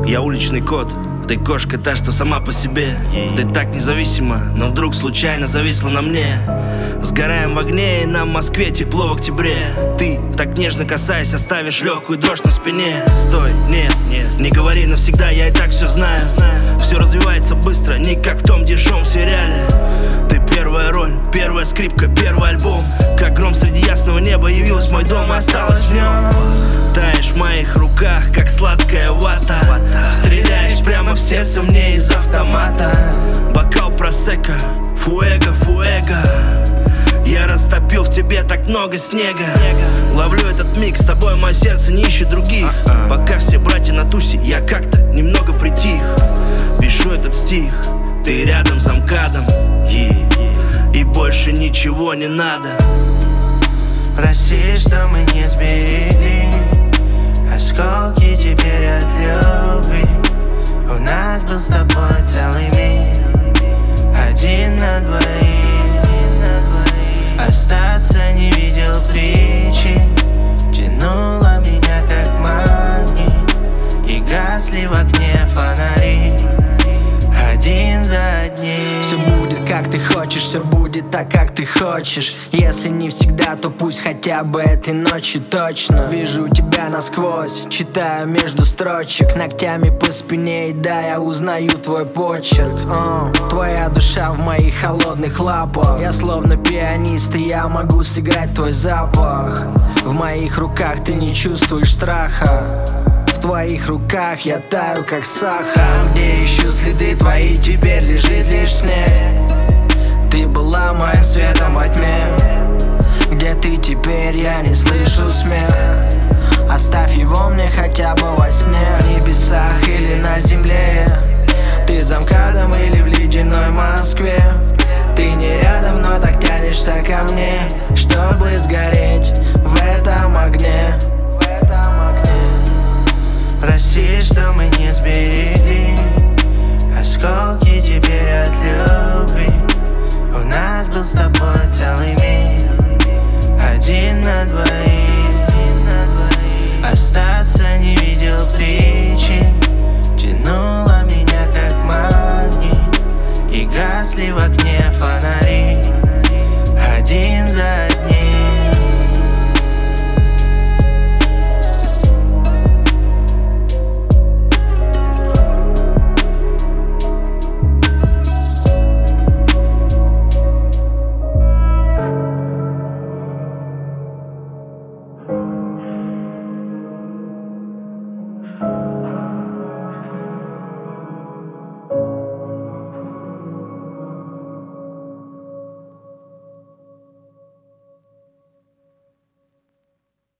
Я уличный кот, ты кошка та, что сама по себе. Ты так независима, но вдруг случайно зависла на мне. Сгораем в огне, и нам в Москве тепло в октябре. Ты, так нежно касаясь, оставишь легкую дрожь на спине. Стой, нет, не говори навсегда, я и так все знаю. Все развивается быстро, не как в том дешевом сериале. Ты первая роль, первая скрипка, первый альбом. Как гром среди ясного неба явилась мой дом и осталась в нем. Таешь в моих руках, как сладкая вата. Стреляешь прямо в сердце мне из автомата. Бокал просека, фуэго, фуэго. Я растопил в тебе так много снега. Ловлю этот миг, с тобой мое сердце не ищет других. Пока все братья на тусе, я как-то немного притих. Пишу этот стих, ты рядом за МКАДом, и больше ничего не надо. Прости, что мы не сберегли осколки теперь от любви. У нас был с тобой целый мир, один на двоих. Остаться не видел причин, тянуло меня как магнит, и гасли в окне фонари один за одним. Все будет как ты хочешь, все будет так, как ты хочешь. Если не всегда, то пусть хотя бы этой ночью точно. Вижу тебя насквозь, читаю между строчек, ногтями по спине, и да, я узнаю твой почерк. Твоя душа в моих холодных лапах. Я словно пианист, и я могу сыграть твой запах. В моих руках ты не чувствуешь страха. В твоих руках я таю, как сахар. Там, где ищу следы твои, теперь лежит лишь снег. Ты была моим светом во тьме. Где ты теперь, я не слышу смех. Оставь его мне хотя бы во сне. В небесах или на земле. Ты за МКАДом или в ледяной Москве. Ты не рядом, но так тянешься ко мне, чтобы сгореть в этом огне. Прости, что мы не сберегли осколки теперь от любви. У нас был с тобой целый мир, один на двоих. Остаться не видел причин.